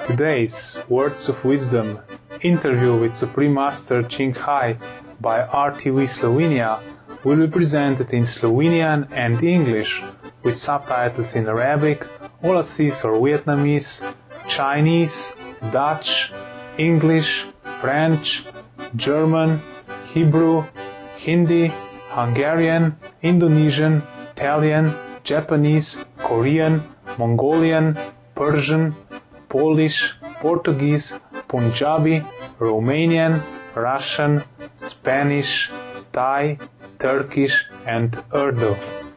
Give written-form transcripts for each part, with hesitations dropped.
Today's Words of Wisdom interview with Supreme Master Ching Hai by RTV Slovenia will be presented in Slovenian and English with subtitles in Arabic, Aulacese or Vietnamese, Chinese, Dutch, English, French, German, Hebrew, Hindi, Hungarian, Indonesian, Italian, Japanese, Korean, Mongolian, Persian, Polish, Portuguese, Punjabi, Romanian, Russian, Spanish, Thai, Turkish and Urdu.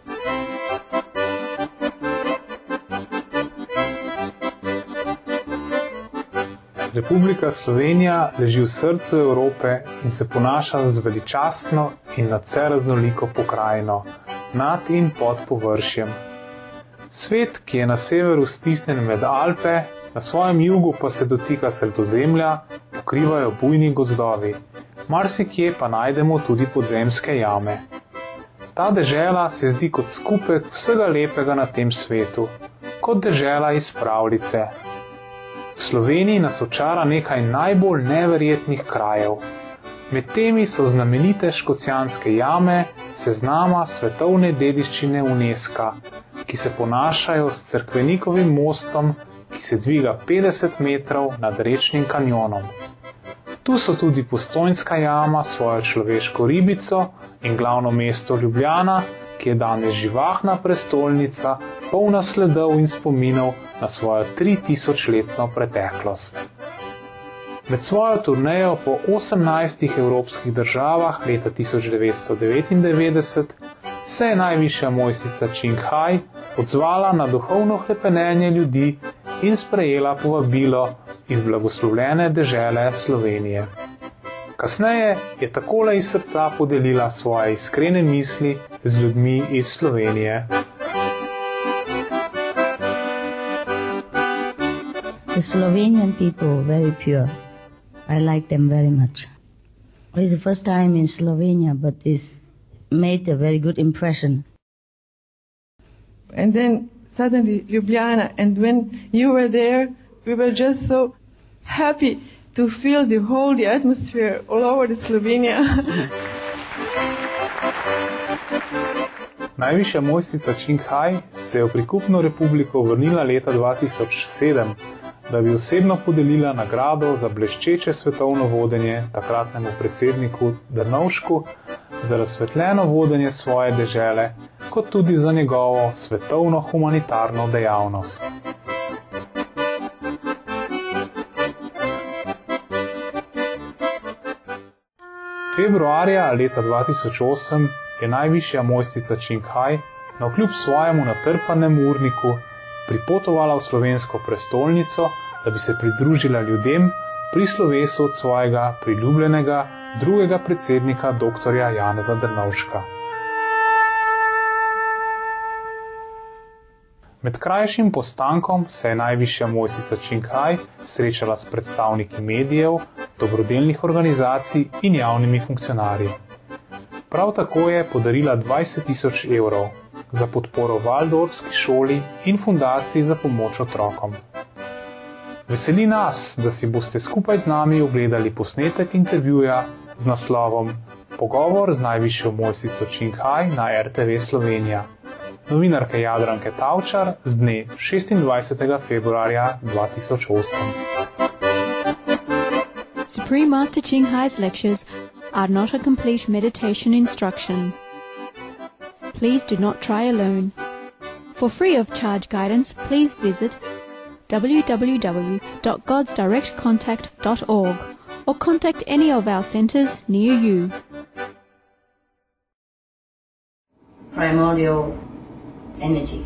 Republika Slovenija leži v srcu Evrope in se ponaša z veličastno in nadvse raznoliko pokrajino, nad in pod površjem. Svet, ki je na severu stisnjen med Alpe, na svojem jugu pa se dotika Sredozemlja, pokrivajo bujni gozdovi. Marsikje pa najdemo tudi podzemske jame. Ta dežela se zdi kot skupek vsega lepega na tem svetu, kot dežela iz pravljice. V Sloveniji nas očara nekaj najbolj neverjetnih krajev. Med temi so znamenite Škocjanske jame, seznama svetovne dediščine UNESCO, ki se ponašajo s Cerkvenikovim mostom, ki se dviga 50 metrov nad rečnim kanjonom. Tu so tudi Postojnska jama s svojo človeško ribico in glavno mesto Ljubljana, ki je danes živahna prestolnica, polna sledov in spominov na svojo 3000-letno preteklost. Med svojo turnejo po 18 evropskih državah leta 1999 se je najvišja mojstrica Ching Hai odzvala na duhovno hrepenenje ljudi in sprejela povabilo iz blagoslovljene dežele Slovenije. Kasneje je takole iz srca podelila svoje iskrene misli z ljudmi iz Slovenije. The Slovenian people are very pure. I like them very much. It's the first time in Slovenia, but it's made a very good impression. And then suddenly Ljubljana, and when you were there, we were just so happy to feel the whole atmosphere all over the Slovenia. Najvišja mojstrica Ching Hai se je v prikupno republiko vrnila leta 2007, da bi osebno podelila nagrado za bleščeče svetovno vodenje takratnemu predsedniku Drnovšku za razsvetljeno vodenje svoje dežele, kot tudi za njegovo svetovno humanitarno dejavnost. Februarja leta 2008 je najvišja mojstrica Ching Hai navkljub svojemu natrpanemu urniku pripotovala v slovensko prestolnico, da bi se pridružila ljudem pri slovesu od svojega priljubljenega drugega predsednika dr. Janeza Drnovška. Med krajšim postankom se je najvišja mojstrica Ching Hai srečala s predstavniki medijev, dobrodelnih organizacij in javnimi funkcionarji. Prav tako je podarila 20.000 evrov za podporo Valdorfski šoli in fundaciji za pomoč otrokom. Veseli nas, da si boste skupaj z nami ogledali posnetek intervjuja z naslovom Pogovor z najvišjo mojstrico Ching Hai na RTV Slovenija, novinarke Jadranke Tavčar z dne 26. februarja 2008. Supreme Master Ching Hai's lectures are not a complete meditation instruction. Please do not try alone. For free of charge guidance, please visit www.godsdirectcontact.org or contact any of our centers near you. Primordial energy.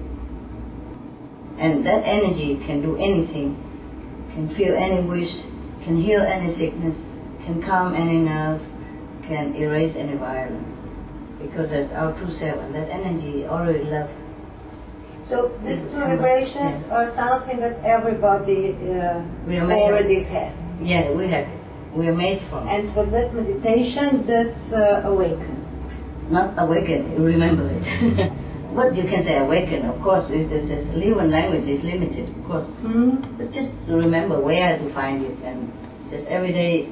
And that energy can do anything, can feel any wish, can heal any sickness, can calm any nerve, can erase any violence. Because that's our true self, and that energy already love. So these two vibrations are something that everybody already has. Yeah, we have it. We are made from it. And with this meditation, this awakens. Not awaken, remember it. what you can say awaken, of course, this living language is limited, of course. But just to remember where to find it, and just every day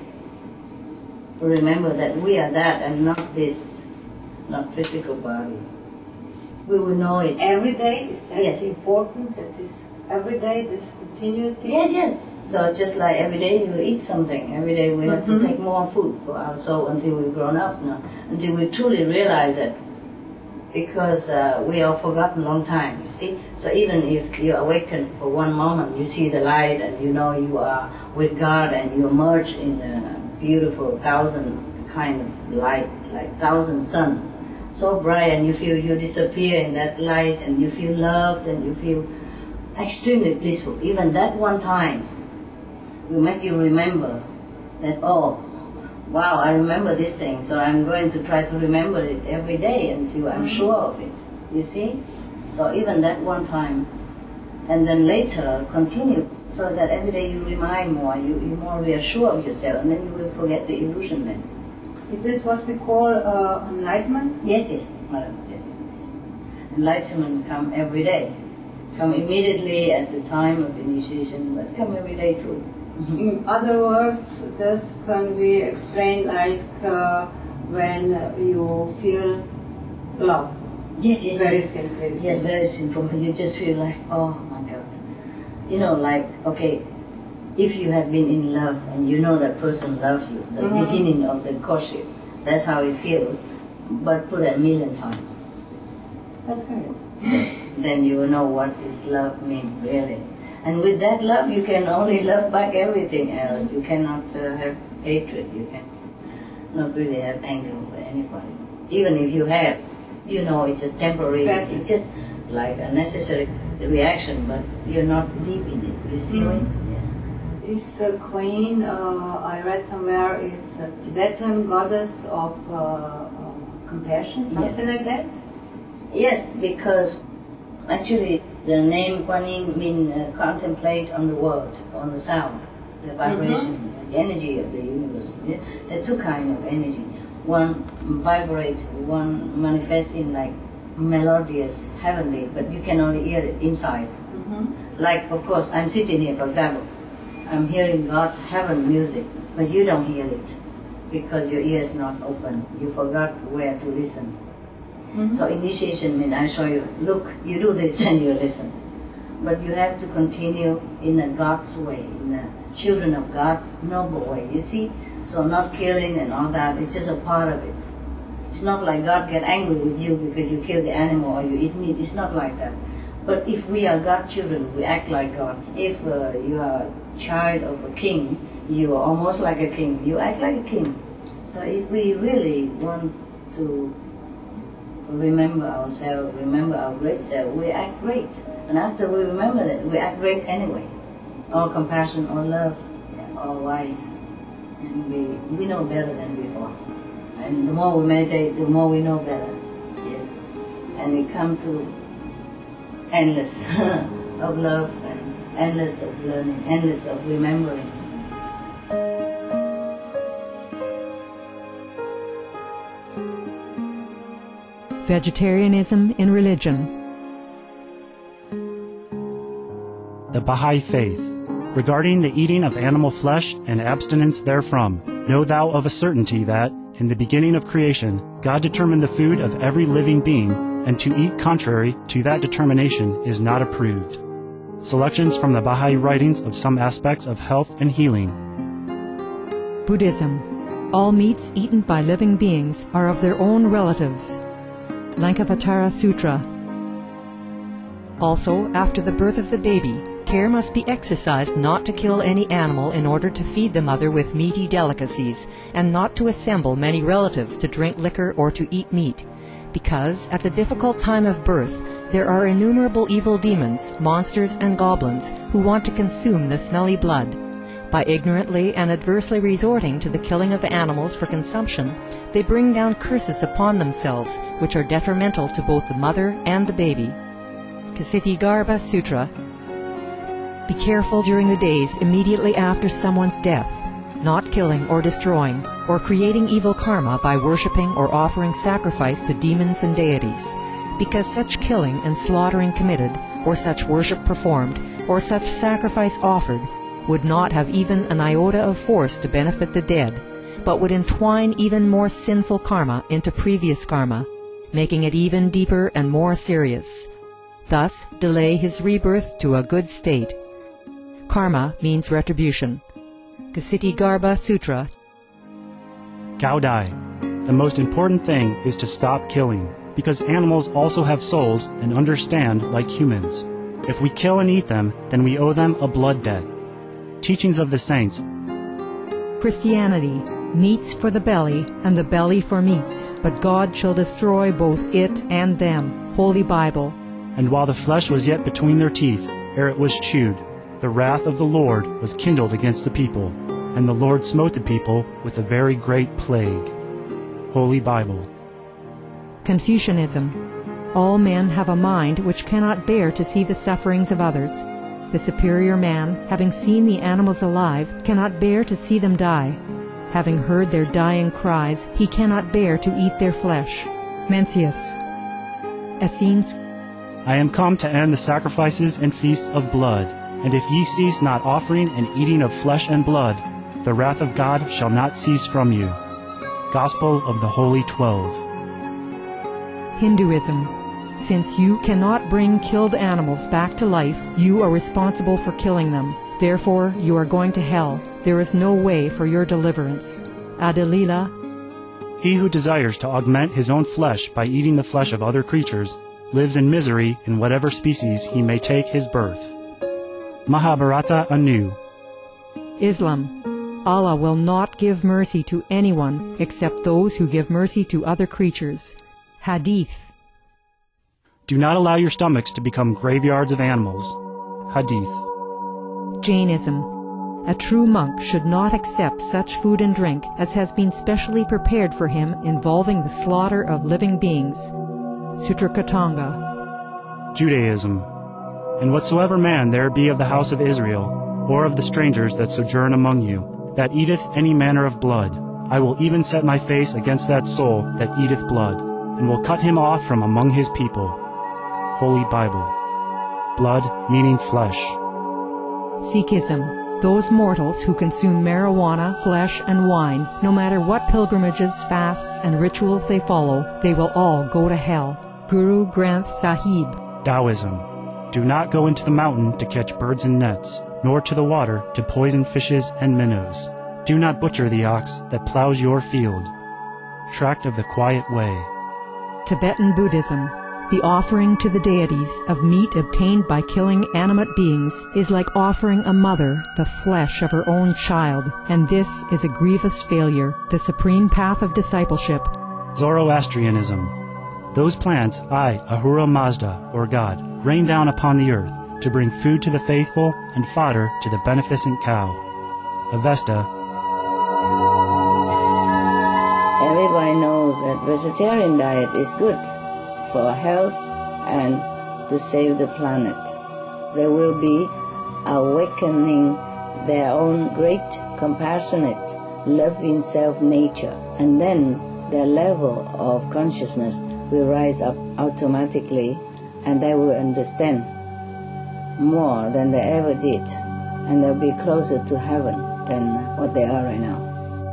to remember that we are that and not this, not physical body. We will know it. Every day, is that Yes. important? That is every day, this continuity? Yes. So just like every day you eat something, every day we have to take more food for our soul until we've grown up now, until we truly realize that, because we are forgotten a long time, you see. So even if you awaken for one moment, you see the light and you know you are with God and you emerge in a beautiful thousand kind of light, like thousand sun, so bright, and you feel you disappear in that light and you feel loved and you feel extremely blissful. Even that one time will make you remember that, oh, wow, I remember this thing, so I'm going to try to remember it every day until I'm sure of it, you see? So even that one time, and then later continue, so that every day you remind more, you're more reassured of yourself, and then you will forget the illusion then. Is this what we call enlightenment? Yes, madam, yes. Enlightenment come every day. Come immediately at the time of initiation, but come every day too. In other words, this can be explained like when you feel love. Yes. Very simply. Yes, very simple. You just feel like, oh my God. You know, like, okay, if you have been in love and you know that person loves you, the beginning of the courtship, that's how it feels. But put a million times. That's good. Then you will know what is love mean, really. And with that love, you can only love back everything else. You cannot have hatred. You can not really have anger for anybody. Even if you have, you know, it's just temporary. Yes. It's just like a necessary reaction, but you're not deep in it. You see it? Yes. This queen, I read somewhere, is a Tibetan goddess of compassion, something like that? Yes, because actually the name Kuan Yin means contemplate on the world, on the sound, the vibration, the energy of the universe. There are two kinds of energy. One vibrates, one manifests in like melodious, heavenly, but you can only hear it inside. Like, of course, I'm sitting here, for example, I'm hearing God's heaven music, but you don't hear it because your ear is not open. You forgot where to listen. So initiation means I show you, look, you do this and you listen. But you have to continue in a God's way, in a children of God's noble way, you see? So not killing and all that, it's just a part of it. It's not like God get angry with you because you kill the animal or you eat meat, it's not like that. But if we are God's children, we act like God. If you are a child of a king, you are almost like a king, you act like a king. So if we really want to remember ourselves, remember our great self, we act great. And after we remember that, we act great anyway. All compassion, all love, all wise. And we know better than before. And the more we meditate, the more we know better. Yes. And we come to endless of love and endless of learning, endless of remembering. Vegetarianism in religion. The Baha'i Faith. Regarding the eating of animal flesh and abstinence therefrom, know thou of a certainty that, in the beginning of creation, God determined the food of every living being, and to eat contrary to that determination is not approved. Selections from the Baha'i writings of some aspects of health and healing. Buddhism. All meats eaten by living beings are of their own relatives. Lankavatara Sutra. Also, after the birth of the baby, care must be exercised not to kill any animal in order to feed the mother with meaty delicacies, and not to assemble many relatives to drink liquor or to eat meat, because at the difficult time of birth there are innumerable evil demons, monsters, and goblins who want to consume the smelly blood. By ignorantly and adversely resorting to the killing of animals for consumption, they bring down curses upon themselves, which are detrimental to both the mother and the baby. Kshitigarbha Sutra. Be careful during the days immediately after someone's death, not killing or destroying, or creating evil karma by worshipping or offering sacrifice to demons and deities. because such killing and slaughtering committed, or such worship performed, or such sacrifice offered, would not have even an iota of force to benefit the dead, but would entwine even more sinful karma into previous karma, making it even deeper and more serious. Thus, delay his rebirth to a good state. Karma means retribution. Kshitigarbha Sutra. Gaudai. The most important thing is to stop killing, because animals also have souls and understand like humans. If we kill and eat them, then we owe them a blood debt. Teachings of the Saints. Christianity. Meats for the belly, and the belly for meats, but God shall destroy both it and them. Holy Bible. And while the flesh was yet between their teeth, ere it was chewed, the wrath of the Lord was kindled against the people, and the Lord smote the people with a very great plague. Holy Bible. Confucianism. All men have a mind which cannot bear to see the sufferings of others. The superior man, having seen the animals alive, cannot bear to see them die. Having heard their dying cries, he cannot bear to eat their flesh. Mencius. Essenes. I am come to end the sacrifices and feasts of blood, and if ye cease not offering and eating of flesh and blood, the wrath of God shall not cease from you. Gospel of the Holy 12. Hinduism. Since you cannot bring killed animals back to life, you are responsible for killing them. Therefore, you are going to hell. There is no way for your deliverance. Adalila. He who desires to augment his own flesh by eating the flesh of other creatures lives in misery in whatever species he may take his birth. Mahabharata anew. Islam. Allah will not give mercy to anyone except those who give mercy to other creatures. Hadith. Do not allow your stomachs to become graveyards of animals. Hadith. Jainism. A true monk should not accept such food and drink as has been specially prepared for him involving the slaughter of living beings. Sutrakatanga. Judaism. And whatsoever man there be of the house of Israel, or of the strangers that sojourn among you, that eateth any manner of blood, I will even set my face against that soul that eateth blood, and will cut him off from among his people. Holy Bible. Blood meaning flesh. Sikhism. Those mortals who consume marijuana, flesh, and wine, no matter what pilgrimages, fasts, and rituals they follow, they will all go to hell. Guru Granth Sahib. Taoism. Do not go into the mountain to catch birds and nets, nor to the water to poison fishes and minnows. Do not butcher the ox that plows your field. Tract of the Quiet Way. Tibetan Buddhism. The offering to the deities of meat obtained by killing animate beings is like offering a mother the flesh of her own child, and this is a grievous failure, the supreme path of discipleship. Zoroastrianism. Those plants I, Ahura Mazda, or God, rain down upon the earth to bring food to the faithful and fodder to the beneficent cow. Avesta. Everybody knows that vegetarian diet is good for health and to save the planet. They will be awakening their own great, compassionate, loving self-nature, and then their level of consciousness will rise up automatically, and they will understand more than they ever did, and they'll be closer to heaven than what they are right now.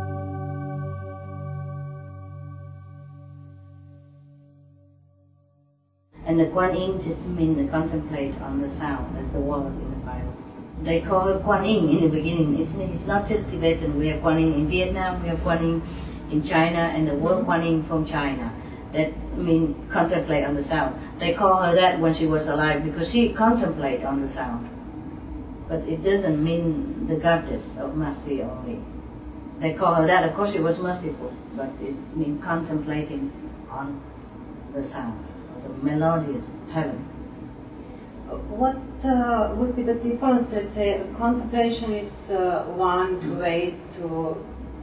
And the Kuan Yin just means to contemplate on the sound. That's the word in the Bible. They call her Kuan Yin in the beginning. It's not just Tibetan. We have Kuan Yin in Vietnam, we have Kuan Yin in China, and the word Kuan Yin from China. That means contemplate on the sound. They call her that when she was alive because she contemplated on the sound. But it doesn't mean the goddess of mercy only. They call her that. Of course, she was merciful, but it means contemplating on the sound. The melodious heaven. What would be the difference? Let's say contemplation is one way to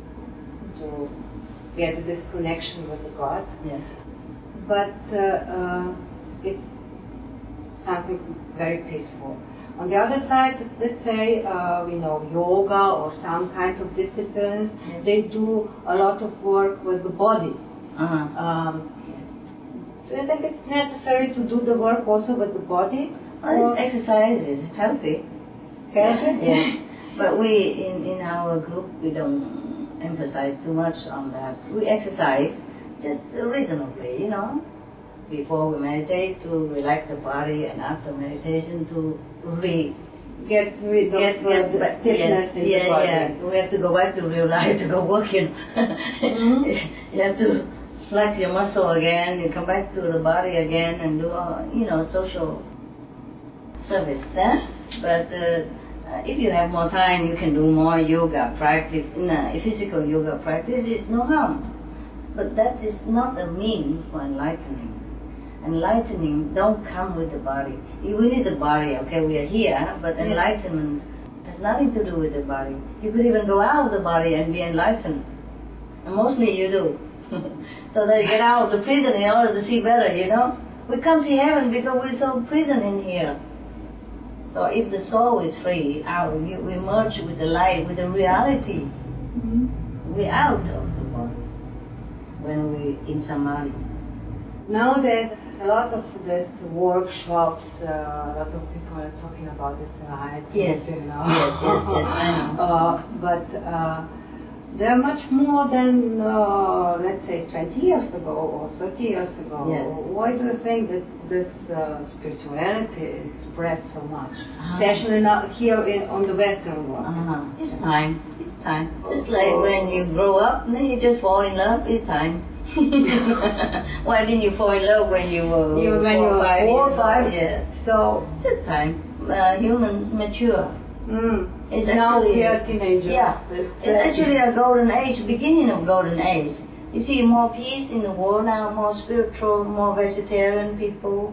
get this connection with the God. Yes. But it's something very peaceful. On the other side, let's say we know yoga or some kind of disciplines. Yes. They do a lot of work with the body. Uh-huh. Do you think it's necessary to do the work also with the body? Well, this exercise is healthy. Healthy? Yes. But we, in our group, we don't emphasize too much on that. We exercise just reasonably, you know. Before we meditate, to relax the body, and after meditation, to Get rid of the stiffness in the body. Yeah. We have to go back to real life to go working. You have to flex your muscle again. You come back to the body again and do, social service. But if you have more time, you can do more yoga practice. Physical yoga practice is no harm. But that is not a mean for enlightening. Enlightening don't come with the body. We need the body, okay, we are here, but enlightenment has nothing to do with the body. You could even go out of the body and be enlightened. And mostly you do. So that you get out of the prison in order to see better, We can't see heaven because we're so imprisoned in here. So if the soul is free, we merge with the light, with the reality. We're out of the body when we're in samadhi. Nowadays, a lot of these workshops, a lot of people are talking about this light. Yes. Yes, I know. But they're much more than, let's say, 20 years ago or 30 years ago. Yes. Why do you think that this spirituality spreads so much, especially now here on the Western world? It's time. Just like when you grow up, then you just fall in love. It's time. Why didn't you fall in love when you were 4 or 5 years old? Yeah. So just time. Humans mature. It's now actually, we are teenagers. Yeah, it's actually a golden age, beginning of golden age. You see more peace in the world now, more spiritual, more vegetarian people.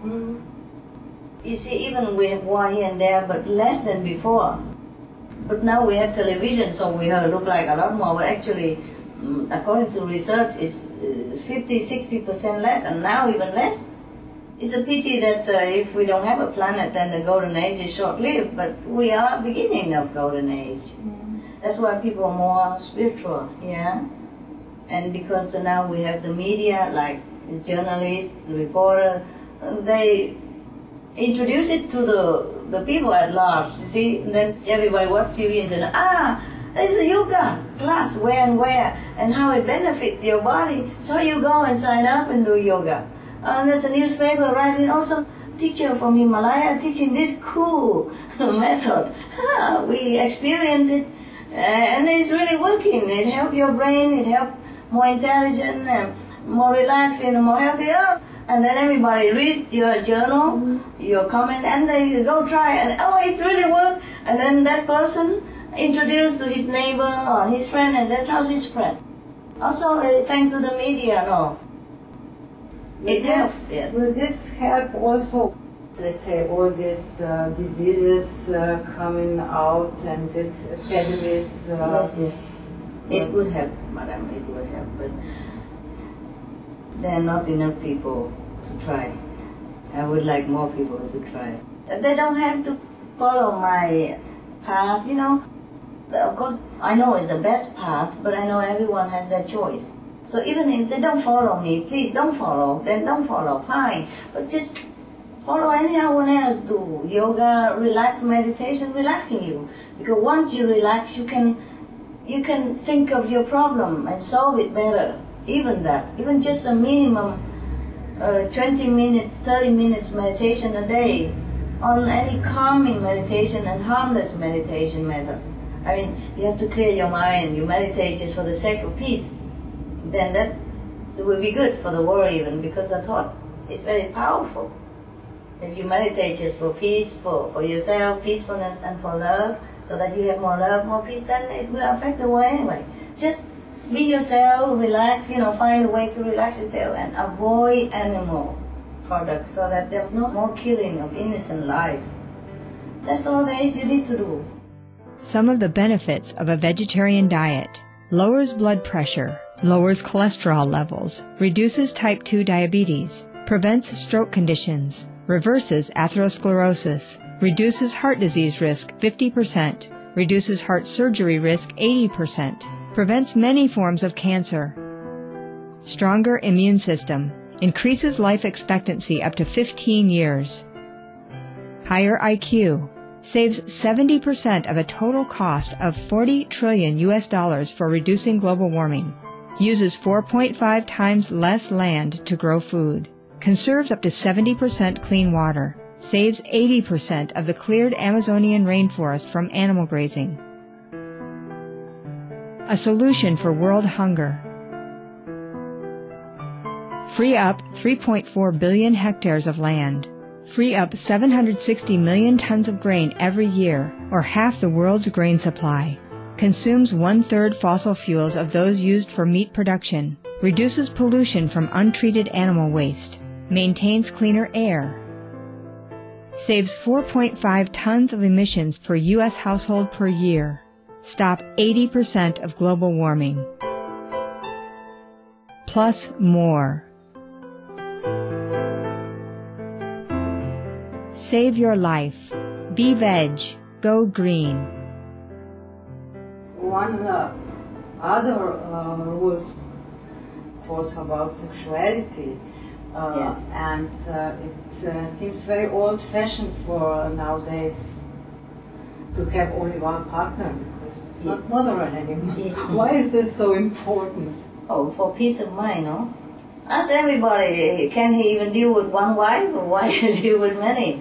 You see, even we have war here and there, but less than before. But now we have television, so we look like a lot more, but actually, according to research, is 50-60% less, and now even less. It's a pity that if we don't have a planet, then the golden age is short-lived, but we are beginning of golden age. That's why people are more spiritual, And because now we have the media, like the journalists, the reporter, they introduce it to the people at large, you see, and then everybody watch TV and say, there's a yoga class, where, and how it benefits your body. So you go and sign up and do yoga. There's a newspaper writing also, teacher from Himalaya teaching this cool method. We experience it, and it's really working. It helps your brain, it helps more intelligent, more relaxed, more healthy. And then everybody read your journal, your comment, and they go try, and it's really worked. And then that person introduced to his neighbor or his friend, and that's how it spread. Also, thanks to the media, It helps, yes. Will this help also, let's say, all these diseases coming out and these epidemics? Yes. It would help, madam, it would help, but there are not enough people to try. I would like more people to try. They don't have to follow my path, Of course, I know it's the best path, but I know everyone has their choice. So even if they don't follow me, please don't follow. Then don't follow, fine. But just follow anyone else do. Yoga, relax, meditation, relaxing you. Because once you relax, you can think of your problem and solve it better. Even just a minimum 20 minutes, 30 minutes meditation a day on any calming meditation and harmless meditation method. You have to clear your mind. You meditate just for the sake of peace. Then that will be good for the world even, because the thought is very powerful. If you meditate just for peace, for yourself, peacefulness and for love, so that you have more love, more peace, then it will affect the world anyway. Just be yourself, relax, find a way to relax yourself and avoid animal products so that there's no more killing of innocent lives. That's all there is you need to do. Some of the benefits of a vegetarian diet: lowers blood pressure, lowers cholesterol levels, reduces type 2 diabetes, prevents stroke conditions, reverses atherosclerosis, reduces heart disease risk 50%, reduces heart surgery risk 80%, prevents many forms of cancer. Stronger immune system, increases life expectancy up to 15 years. Higher IQ saves 70% of a total cost of $40 trillion for reducing global warming, uses 4.5 times less land to grow food, conserves up to 70% clean water, saves 80% of the cleared Amazonian rainforest from animal grazing. A solution for world hunger. Free up 3.4 billion hectares of land. Free up 760 million tons of grain every year, or half the world's grain supply. Consumes 1/3 fossil fuels of those used for meat production. Reduces pollution from untreated animal waste. Maintains cleaner air. Saves 4.5 tons of emissions per U.S. household per year. Stop 80% of global warming. Plus more. Save your life. Be veg. Go green. One other rules talks about sexuality. Yes. And it seems very old-fashioned for nowadays to have only one partner, because it's not modern anymore. Yeah. Why is this so important? Oh, for peace of mind, no? Ask everybody, can he even deal with one wife, or why deal with many?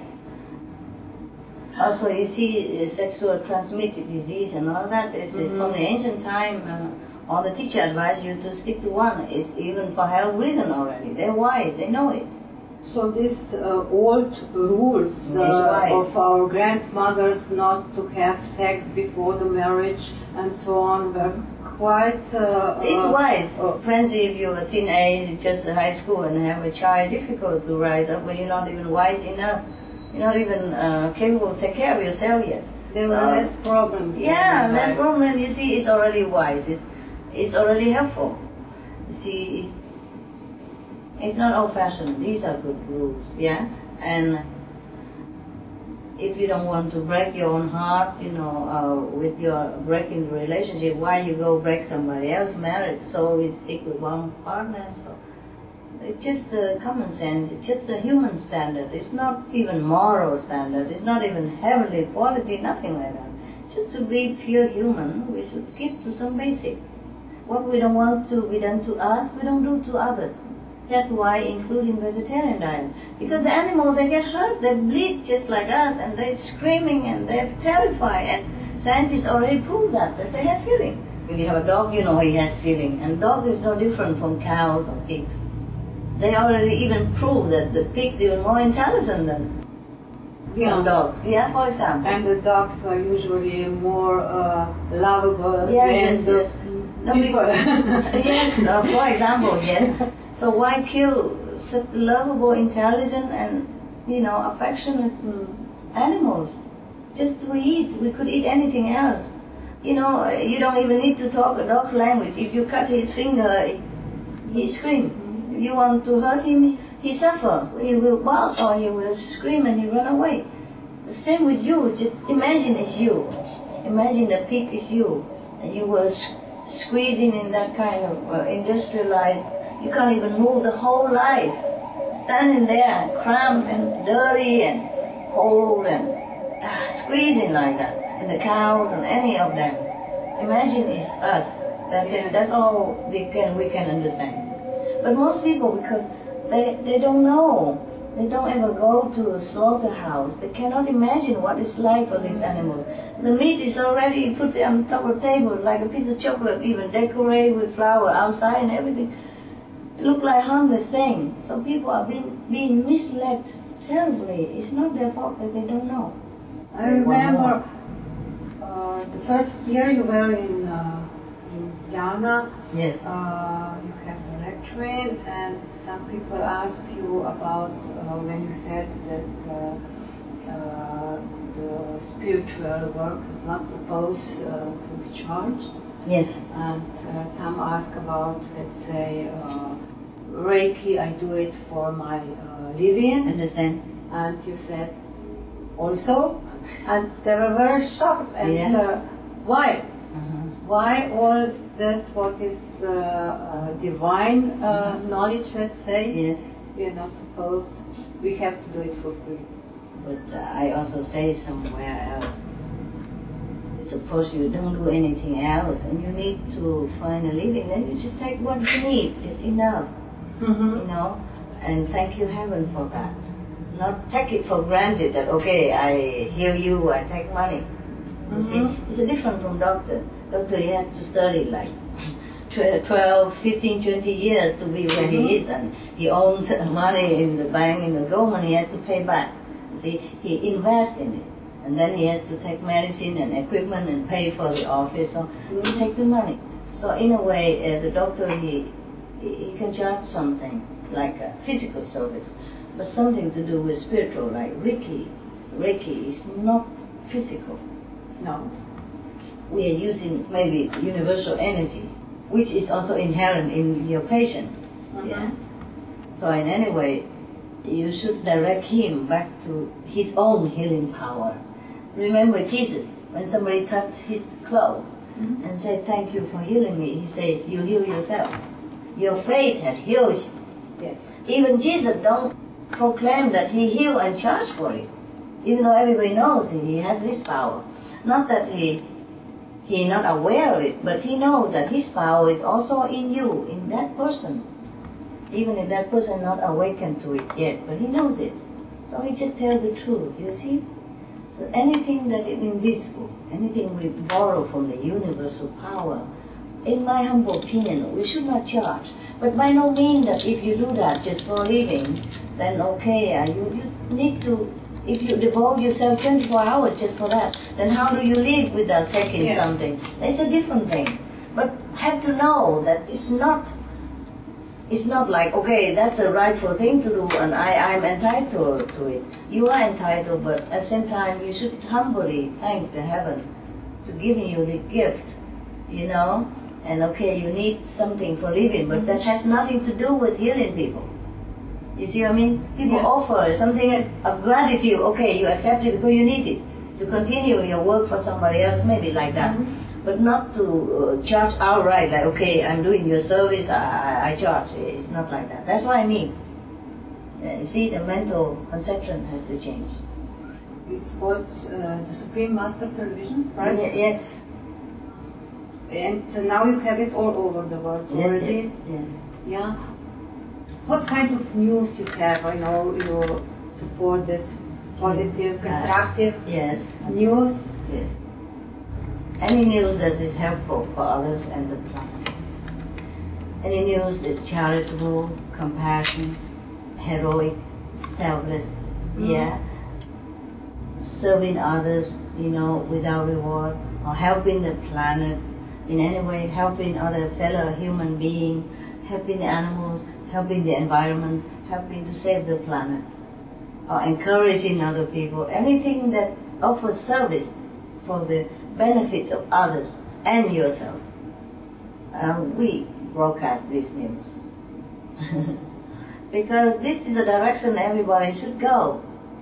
Also, you see, sexual transmitted disease and all that, it's from the ancient time, all the teacher advised you to stick to one. It's even for health reason already. They're wise, they know it. So these old rules of our grandmothers not to have sex before the marriage and so on were quite... it's wise. Frankly, if you're a teenage, just high school and have a child, difficult to rise up when you're not even wise enough. You're not even capable to take care of yourself yet. There were less problems. Yeah, less problem. You see, it's already wise. It's already helpful. You see, it's not old-fashioned. These are good rules, yeah? And if you don't want to break your own heart, with your breaking the relationship, why you go break somebody else married? So we stick with one partner. So it's just common sense. It's just a human standard. It's not even moral standard. It's not even heavenly quality, nothing like that. Just to be pure human, we should keep to some basic. What we don't want to be done to us, we don't do to others. That's why including vegetarian diet. Because the animal, they get hurt, they bleed just like us, and they're screaming and they're terrified. And scientists already proved that they have feeling. If you have a dog, he has feeling. And dog is no different from cows or pigs. They already even proved that the pigs are even more intelligent than some dogs. Yeah, for example. And the dogs are usually more lovable than the people. Yes, for example, yes. So why kill such lovable, intelligent, and affectionate animals just to eat? We could eat anything else. You don't even need to talk a dog's language. If you cut his finger, he screams. If you want to hurt him, he suffer. He will bark or he will scream and he run away. The same with you. Just imagine it's you. Imagine the pig is you, and you were squeezing in that kind of industrialized. You can't even move the whole life. Standing there, cramped and dirty and cold and squeezing like that. And the cows and any of them. Imagine it's us. That's it. That's all we can understand. But most people, because they don't know, they don't ever go to a slaughterhouse, they cannot imagine what it's like for these animals. The meat is already put on top of the table, like a piece of chocolate, even decorated with flour outside and everything. It look like harmless thing. So people are being misled terribly. It's not their fault that they don't know. I remember the first year you were in Ghana. Yes. You have the lecturing, and some people ask you about when you said that the spiritual work is not supposed to be charged. Yes. And some ask about, let's say, Reiki. I do it for my living. Understand? And you said also, and they were very shocked. And why? Why all this, what is divine knowledge, let's say, Yes. we are not supposed, we have to do it for free. But I also say somewhere else, suppose you don't do anything else and you need to find a living, then you just take what you need, just enough, you know, and thank you heaven for that. Not take it for granted that, okay, I heal you, I take money. You see, it's different from doctor. Doctor, he has to study like 12, 15, 20 years to be where he is, and he owns money in the bank, in the government, he has to pay back. You see, he invests in it. And then he has to take medicine and equipment and pay for the office, so he take the money. So in a way, the doctor, he can charge something, like a physical service, but something to do with spiritual, like Reiki. Reiki is not physical. No. We are using maybe universal energy, which is also inherent in your patient. Yeah. So in any way, you should direct him back to his own healing power. Remember Jesus, when somebody touched his clothes and said, "Thank you for healing me," he said, "You heal yourself. Your faith had healed you." Yes. Even Jesus don't proclaim that he healed and charged for it, even though everybody knows he has this power. Not that he not aware of it, but he knows that his power is also in you, in that person. Even if that person not awakened to it yet, but he knows it. So he just tells the truth, you see? So anything that is invisible, anything we borrow from the universal power, in my humble opinion, we should not charge. But by no means that if you do that just for a living, then okay, you need to, if you devote yourself 24 hours just for that, then how do you live without taking something? That's a different thing. But have to know that it's not like, okay, that's a rightful thing to do and I'm entitled to it. You are entitled, but at the same time you should humbly thank the heaven to giving you the gift, you know? And okay, you need something for living, but that has nothing to do with healing people. You see what I mean? People offer something of gratitude, okay, you accept it because you need it to continue your work for somebody else, maybe like that. But not to charge outright, like, okay, I'm doing your service, I charge. It's not like that. That's what I mean. You see, the mental conception has to change. It's called the Supreme Master Television, right? Yes. And now you have it all over the world already. Yes. Yeah. What kind of news you have? I know you support this positive, constructive news. Yes. Any news that is helpful for others and the planet. Any news that's charitable, compassion, heroic, selfless, serving others, you know, without reward, or helping the planet in any way, helping other fellow human being, helping the animals, helping the environment, helping to save the planet, or encouraging other people, anything that offers service for the benefit of others and yourself. We broadcast this news. Because this is a direction everybody should go.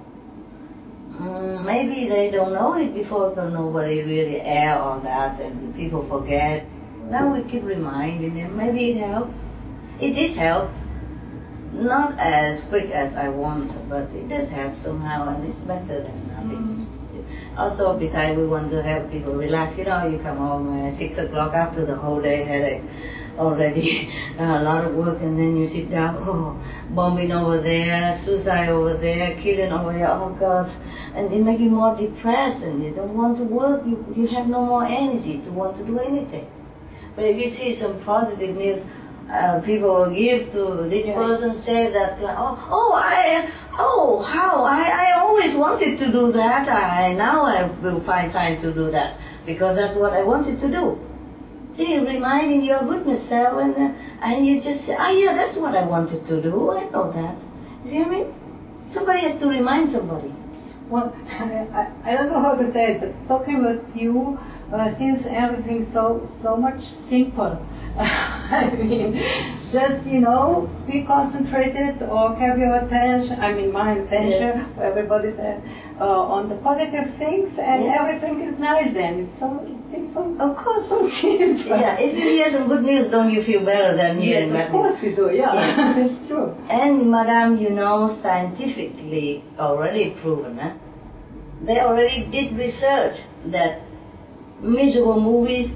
Maybe they don't know it before because nobody really air on that and people forget. Now we keep reminding them, maybe it helps. It did help. Not as quick as I want, but it does help somehow and it's better than nothing. Also, besides, we want to help people relax. You know, you come home at 6 o'clock after the whole day headache, already a lot of work, and then you sit down, oh, bombing over there, suicide over there, killing over here, oh God, and it makes you more depressed and you don't want to work, you have no more energy to want to do anything. But if you see some positive news, people will give to this person, say that, I always wanted to do that, now I will find time to do that, because that's what I wanted to do. See, reminding your goodness self, and you just say, that's what I wanted to do, I know that. You see what I mean? Somebody has to remind somebody. Well, I don't know how to say it, but talking with you seems everything so much simple. I mean, just, be concentrated or have your attention, my attention, everybody said, on the positive things, and everything is nice then. It seems so, of course, so simple. Yeah, if you hear some good news, don't you feel better than hearing bad news? Yes, of course we do, yeah. That's true. And Madame, scientifically already proven, they already did research that miserable movies,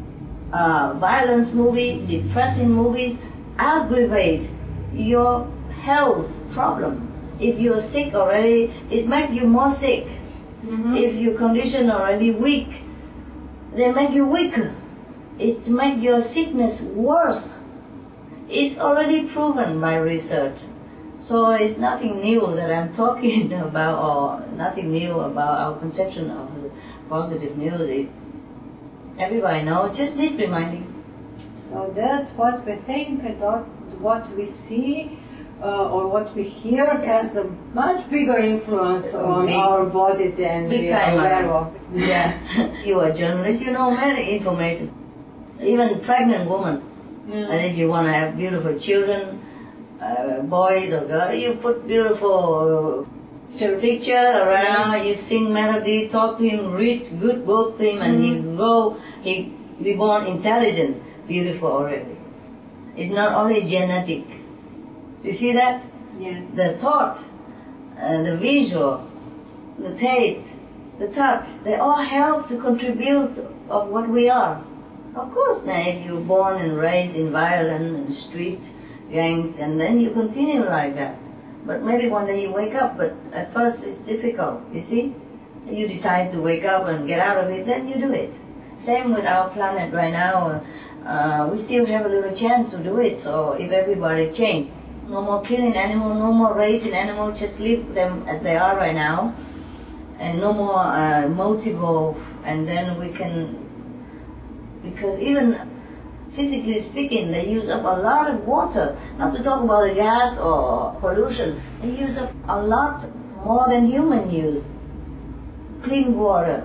violent movies, depressing movies aggravate your health problem. If you're sick already, it makes you more sick. Mm-hmm. If your condition already weak, they make you weaker. It makes your sickness worse. It's already proven by research. So it's nothing new that I'm talking about, or nothing new about our conception of positive news. Everybody knows, just need reminding. So that's what we think, and what we see or what we hear has a much bigger influence on our body than we are aware of. Yeah, you are a journalist, you know many information. Even pregnant woman, and if you want to have beautiful children, boys or girls, you put beautiful picture around, you sing melody, talk to him, read good books to him, and he be born intelligent, beautiful already. It's not only genetic. You see that? Yes. The thought, the visual, the taste, the touch, they all help to contribute of what we are. Of course, now if you're born and raised in violence and street gangs, and then you continue like that. But maybe one day you wake up, but at first it's difficult, you see? You decide to wake up and get out of it, then you do it. Same with our planet right now. We still have a little chance to do it, so if everybody change, no more killing animals, no more raising animals, just leave them as they are right now, and no more multiple, and then we can, because even physically speaking, they use up a lot of water, not to talk about the gas or pollution, they use up a lot more than human use. Clean water,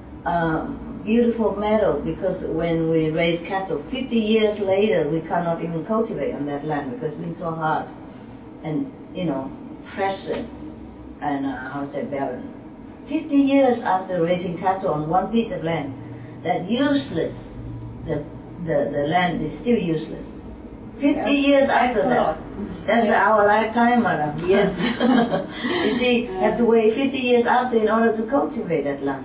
beautiful meadow, because when we raise cattle, 50 years later, we cannot even cultivate on that land because it's been so hard and, pressure and, barren. 50 years after raising cattle on one piece of land, that useless, the land is still useless. 50 years after that. That's our lifetime, madam. Yes. You see, you have to wait 50 years after in order to cultivate that land.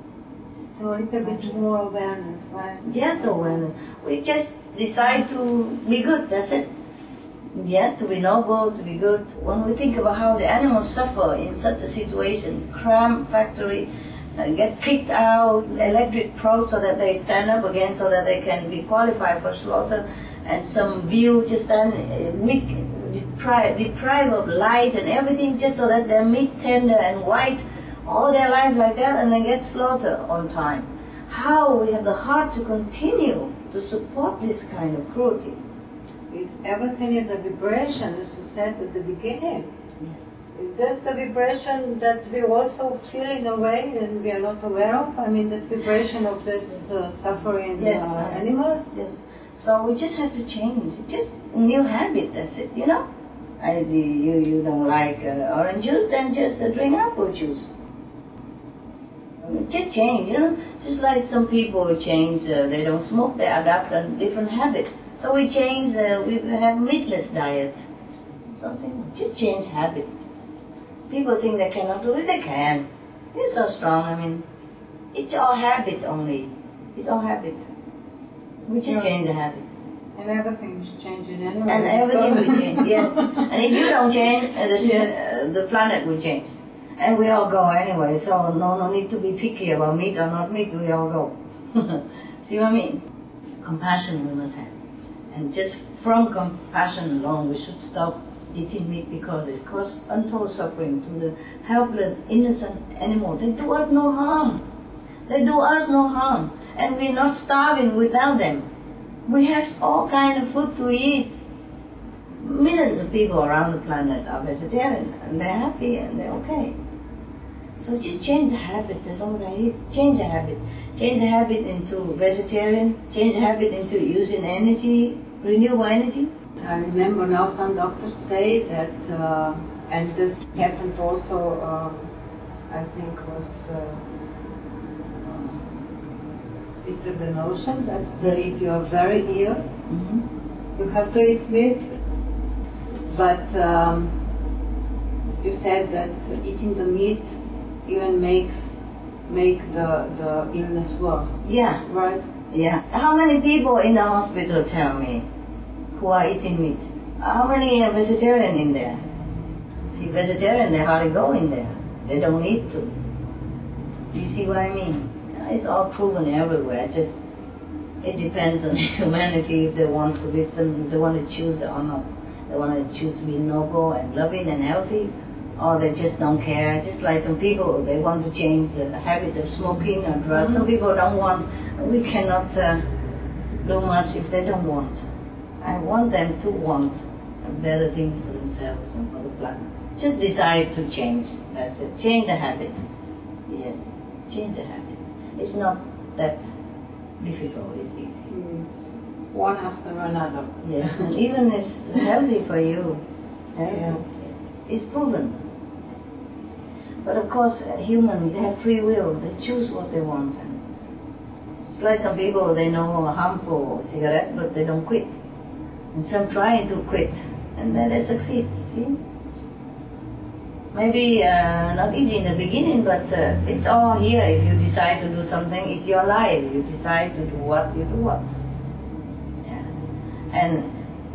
So a little bit more awareness, right? Yes, awareness. We just decide to be good, that's it. Yes, to be noble, to be good. When we think about how the animals suffer in such a situation, crime factory, get kicked out, electric probe so that they stand up again, so that they can be qualified for slaughter, and some view just stand weak, deprived of light and everything, just so that their meat tender and white all their life like that, and then get slaughtered on time. How we have the heart to continue to support this kind of cruelty? Everything is a vibration, as you said at the beginning. Yes. Is this the vibration that we also feel in a way and we are not aware of? This vibration of this suffering animals? Yes. So we just have to change. It's just a new habit, that's it, you don't like orange juice, then just drink apple juice. Just change, Just like some people change, they don't smoke, they adapt a different habit. So we change, we have meatless diet. Something, just change habit. People think they cannot do it, they can. It's so strong, it's all habit only. It's all habit. We just change the habit. And everything is changing anyway. And everything will change, yes. And if you don't change, the planet will change. And we all go anyway, so no need to be picky about meat or not meat, we all go. See what I mean? Compassion we must have. And just from compassion alone, we should stop eating meat because it causes untold suffering to the helpless, innocent animal. They do us no harm. They do us no harm. And we're not starving without them. We have all kind of food to eat. Millions of people around the planet are vegetarian, and they're happy and they're okay. So just change the habit, that's all that is. Change the habit. Change the habit into vegetarian, change the habit into using energy, renewable energy. I remember now some doctors say that, and this happened also, I think was, is there the notion that if you are very ill, you have to eat meat? But you said that eating the meat even make the illness worse. Yeah. Right? Yeah. How many people in the hospital tell me who are eating meat? How many are vegetarian in there? See, vegetarian, they hardly go in there. They don't need to. Do you see what I mean? It's all proven everywhere. Just it depends on humanity if they want to listen, if they want to choose it or not. They want to choose to be noble and loving and healthy, or they just don't care. Just like some people, they want to change the habit of smoking or drugs. Some people don't want. We cannot do much if they don't want. I want them to want a better thing for themselves and for the planet. Just decide to change. That's it. Change the habit. Yes, change the habit. It's not that difficult. It's easy. One after another. Yes, and even it's healthy for you. Healthy. Yeah. Yes. It's proven. Yes. But of course, human, they have free will. They choose what they want. And it's like some people, they know harmful cigarette, but they don't quit. And some trying to quit, and then they succeed. See? Maybe not easy in the beginning, but it's all here. If you decide to do something, it's your life. You decide to do what, you do what. And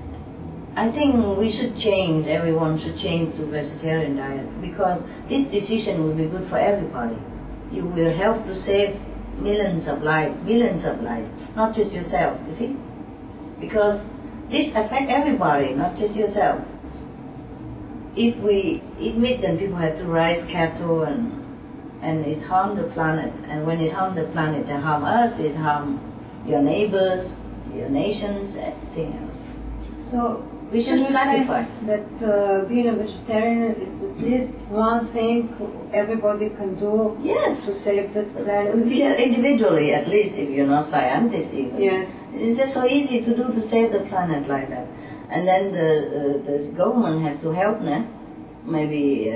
I think we should change, everyone should change to vegetarian diet, because this decision will be good for everybody. You will help to save millions of lives, not just yourself, you see? Because this affects everybody, not just yourself. If we eat meat, then people have to raise cattle and it harms the planet. And when it harms the planet, it harms us, it harms your neighbors, your nations, everything else. So we should sacrifice. That being a vegetarian is at least one thing everybody can do. Yes. To save this planet. Yeah, individually, at least, if you're not scientist even. Yes. It's just so easy to do to save the planet like that. And then the government have to help them, maybe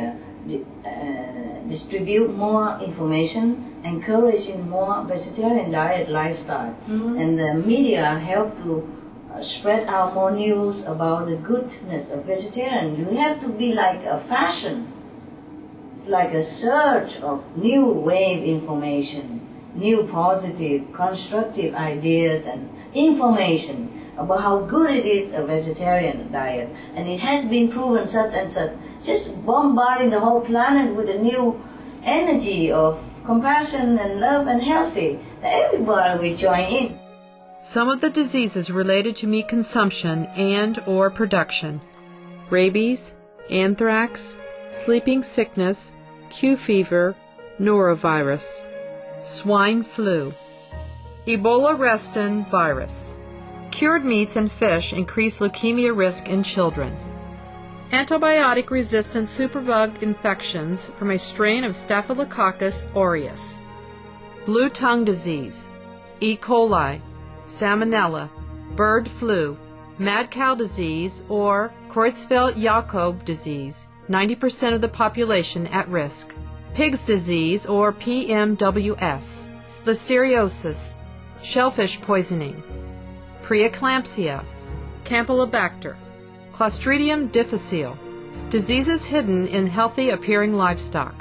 distribute more information, encouraging more vegetarian diet lifestyle. And the media help to spread out more news about the goodness of vegetarian. You have to be like a fashion. It's like a search of new wave information, new positive, constructive ideas and information about how good it is a vegetarian diet. And it has been proven such and such. Just bombarding the whole planet with a new energy of compassion and love and healthy. Everybody will join in. Some of the diseases related to meat consumption and or production: rabies, anthrax, sleeping sickness, Q fever, norovirus, swine flu, Ebola restin virus. Cured meats and fish increase leukemia risk in children. Antibiotic-resistant superbug infections from a strain of Staphylococcus aureus. Blue tongue disease, E. coli, salmonella, bird flu, mad cow disease, or Creutzfeldt-Jakob disease, 90% of the population at risk. Pig's disease, or PMWS, listeriosis, shellfish poisoning, preeclampsia, Campylobacter, Clostridium difficile, diseases hidden in healthy-appearing livestock.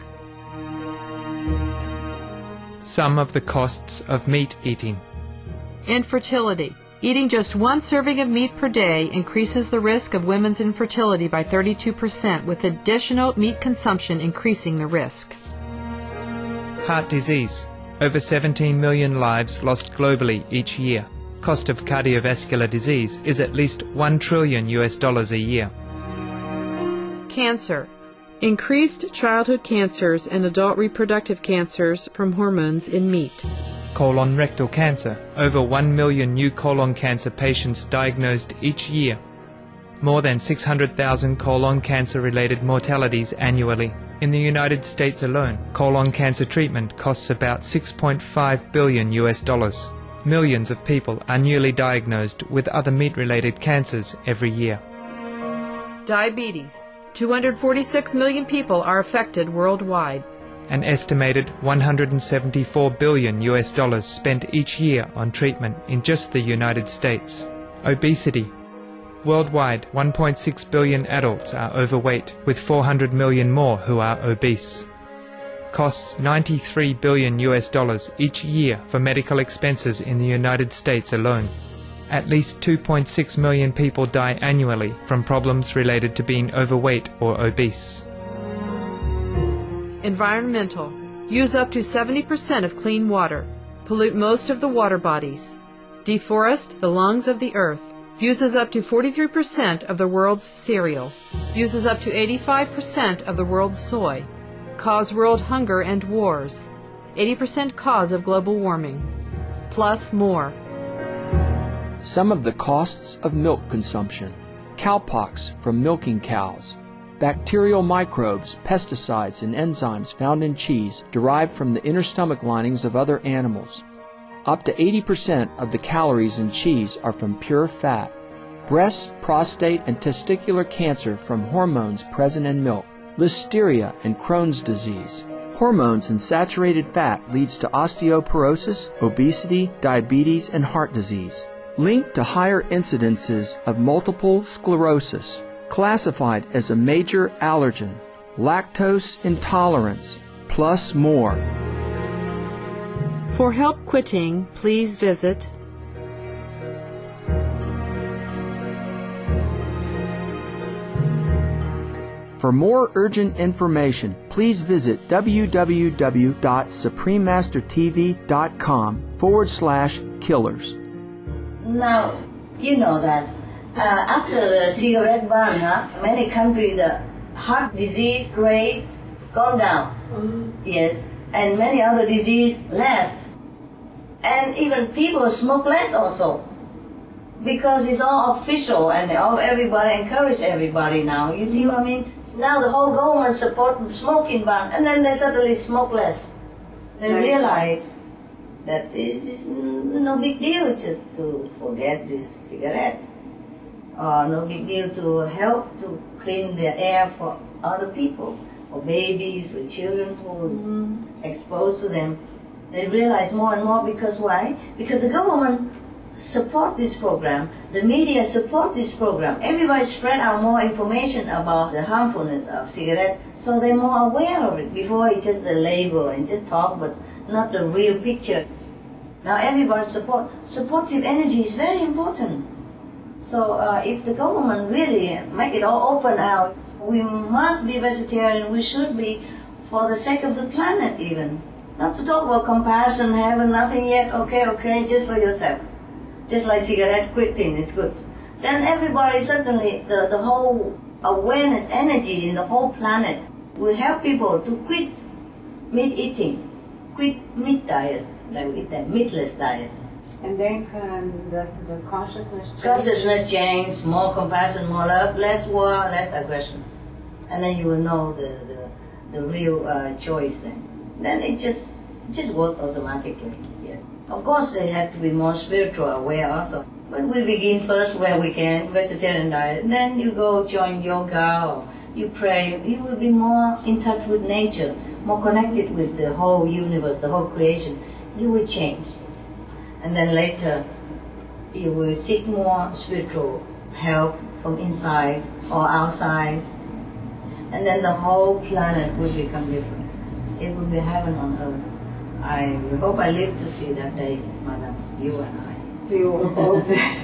Some of the costs of meat eating. Infertility. Eating just one serving of meat per day increases the risk of women's infertility by 32%, with additional meat consumption increasing the risk. Heart disease. Over 17 million lives lost globally each year. Cost of cardiovascular disease is at least $1 trillion a year. Cancer. Increased childhood cancers and adult reproductive cancers from hormones in meat. Colon rectal cancer. Over 1 million new colon cancer patients diagnosed each year. More than 600,000 colon cancer-related mortalities annually. In the United States alone, colon cancer treatment costs about $6.5 billion. Millions of people are newly diagnosed with other meat-related cancers every year. Diabetes. 246 million people are affected worldwide. An estimated $174 billion spent each year on treatment in just the United States. Obesity. Worldwide, 1.6 billion adults are overweight, with 400 million more who are obese. Costs $93 billion each year for medical expenses in the United States alone. At least 2.6 million people die annually from problems related to being overweight or obese. Environmental. Use up to 70% of clean water. Pollute most of the water bodies. Deforest the lungs of the earth. Uses up to 43% of the world's cereal. Uses up to 85% of the world's soy. Cause world hunger and wars. 80% cause of global warming. Plus more. Some of the costs of milk consumption. Cowpox from milking cows. Bacterial microbes, pesticides, and enzymes found in cheese derived from the inner stomach linings of other animals. Up to 80% of the calories in cheese are from pure fat. Breast, prostate, and testicular cancer from hormones present in milk. Listeria and Crohn's disease. Hormones in saturated fat leads to osteoporosis, obesity, diabetes, and heart disease. Linked to higher incidences of multiple sclerosis. Classified as a major allergen. Lactose intolerance. Plus more. For help quitting, please visit For more urgent information, please visit www.suprememastertv.com/killers. Now, you know that after the cigarette ban, many countries, the heart disease rate gone down. Yes, and many other disease less. And even people smoke less also. Because it's all official and everybody encourage everybody now. You see what I mean? Now the whole government support smoking ban, and then they suddenly smoke less. They realize that it's no big deal just to forget this cigarette. Or no big deal to help to clean the air for other people, for babies, for children who's exposed to them. They realize more and more because why? Because the government support this program, the media support this program. Everybody spread out more information about the harmfulness of cigarette, so they're more aware of it. Before it's just a label and just talk, but not the real picture. Now everybody supportive energy is very important. So if the government really make it all open out, we must be vegetarian, we should be for the sake of the planet even. Not to talk about compassion, heaven, nothing yet, okay, just for yourself. Just like cigarette quitting is good. Then everybody suddenly, the whole awareness, energy in the whole planet will help people to quit meat eating, quit meat diets, like we eat that meatless diet. And then the consciousness change. Consciousness change, more compassion, more love, less war, less aggression. And then you will know the real choice then. Then it just works automatically, yes. Of course, they have to be more spiritual aware also. But we begin first where we can, vegetarian diet. Then you go join yoga or you pray. You will be more in touch with nature, more connected with the whole universe, the whole creation. You will change. And then later, you will seek more spiritual help from inside or outside. And then the whole planet will become different. It will be heaven on earth. I hope I live to see that day, Madam, you and I. We will hope that.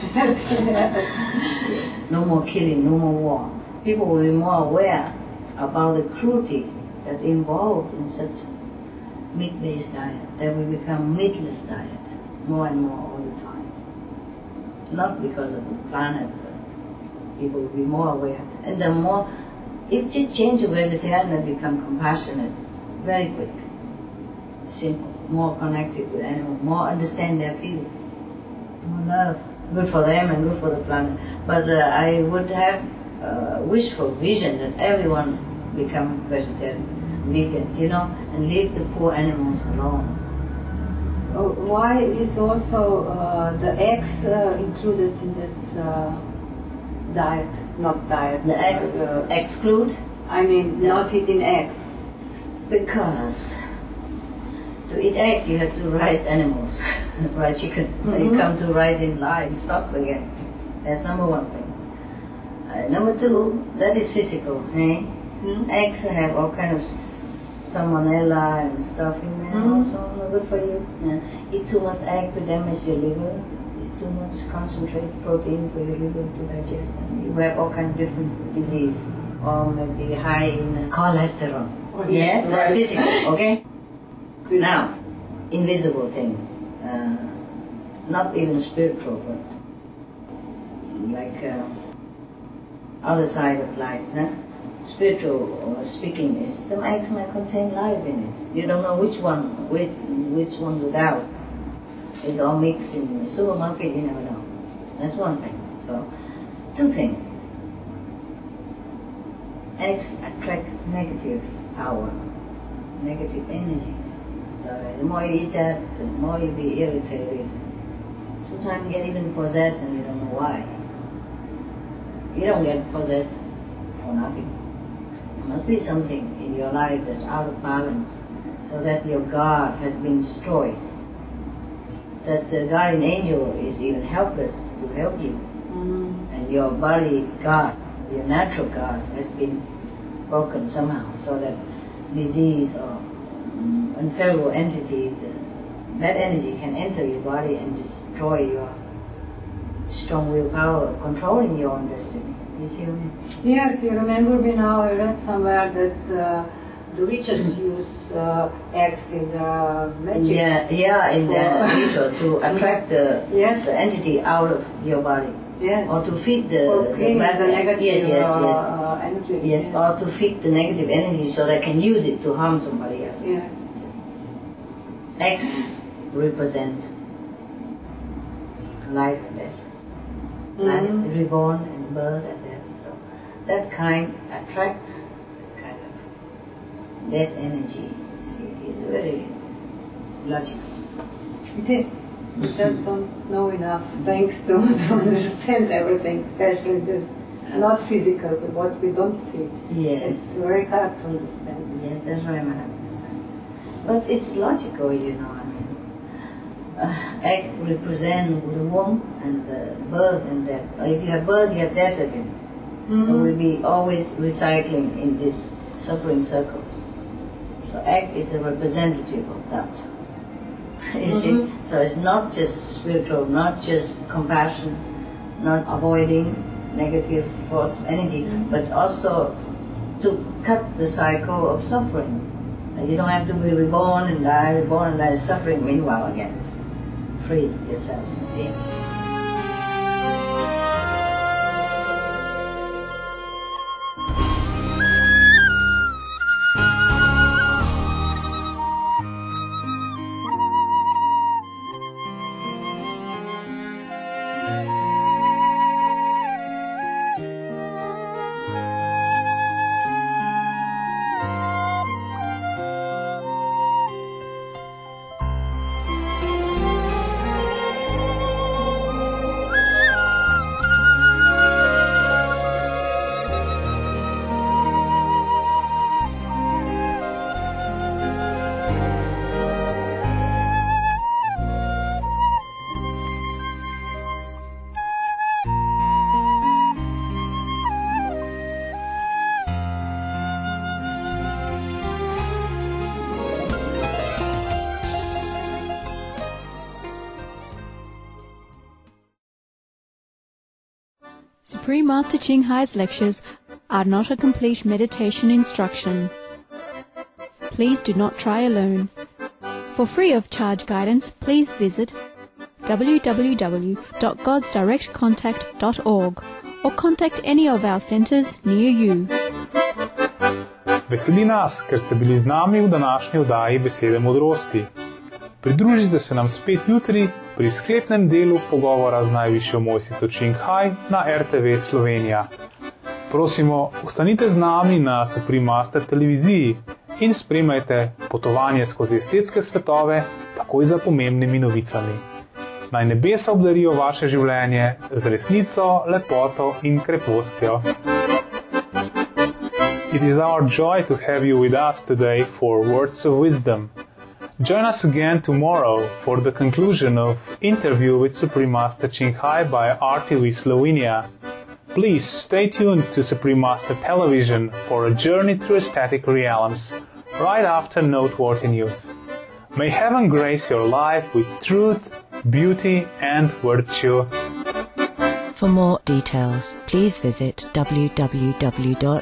No more killing, no more war. People will be more aware about the cruelty that involved in such meat-based diet. That will become meatless diet more and more all the time. Not because of the planet, but people will be more aware. And the more, if you change to vegetarian and become compassionate, very quick, simple, more connected with animals, more understand their feelings, more love, good for them and good for the planet. But I would have wishful vision that everyone become vegetarian, vegan, and leave the poor animals alone. Why is also the eggs included in this diet? Not diet. The eggs exclude? I mean, not eating eggs. Because to eat egg, you have to raise animals, raise chicken. When you come to raising livestock again, that's number one thing. Number two, that is physical. Eggs have all kind of salmonella and stuff in there, also not good for you. Eat too much egg will damage your liver. It's too much concentrated protein for your liver to digest. And you have all kind of different disease, or maybe high in cholesterol. Yes, that's physical, okay? Now, invisible things, not even spiritual, but like other side of life. Spiritual speaking is some eggs might contain life in it. You don't know which one with, which one without. It's all mixed in the supermarket, you never know. That's one thing. So, two things. Eggs attract negative power, negative energy. So the more you eat that, the more you be irritated. Sometimes you get even possessed and you don't know why. You don't get possessed for nothing. There must be something in your life that's out of balance, so that your guard has been destroyed. That the guardian angel is even helpless to help you. And your body guard, your natural guard, has been broken somehow, so that disease or unfavorable entities, that energy can enter your body and destroy your strong willpower controlling your own destiny. You see what I mean? Yes, you remember me now, I read somewhere that the witches use eggs in the magic. Yeah, in the ritual to attract the entity out of your body. Yes. Or to feed the negative energy. Yes, or to feed the negative energy so they can use it to harm somebody else. Yes. Eggs represent life and death. Life, reborn and birth and death. So that kind attract that kind of death energy. See, is very logical. It is. We just don't know enough, thanks to understand everything, especially this not physical, but what we don't see. Yes. It's very hard to understand. Yes, that's very much understand. But it's logical, you know. I mean, egg represent the womb and the birth and death. If you have birth, you have death again. So we'll be always recycling in this suffering circle. So egg is a representative of that. You see, so it's not just spiritual, not just compassion, not avoiding negative force energy, but also to cut the cycle of suffering. You don't have to be reborn and die, suffering meanwhile again. Free yourself, see. Supreme Master Ching Hai's lectures are not a complete meditation instruction. Please do not try alone. For free of charge guidance, please visit www.godsdirectcontact.org or contact any of our centers near you. Veseli nas, ker ste bili z nami v današnji oddaji Besede modrosti. Pridružite se nam spet jutri pri sklepnem delu pogovora z najvišjo mojstrico Ching Hai na RTV Slovenija. Prosimo, ostanite z nami na Supreme Master televiziji in spremljajte potovanje skozi estetske svetove, takoj za pomembnimi novicami. Naj nebesa obdarijo vaše življenje z resnico, lepoto in krepostjo. It is our joy to have you with us today for Words of Wisdom. Join us again tomorrow for the conclusion of interview with Supreme Master Ching Hai by RTV Slovenia. Please stay tuned to Supreme Master Television for a journey through ecstatic realms right after noteworthy news. May heaven grace your life with truth, beauty and virtue. For more details, please visit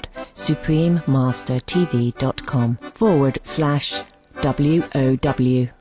www.suprememastertv.com/WOW.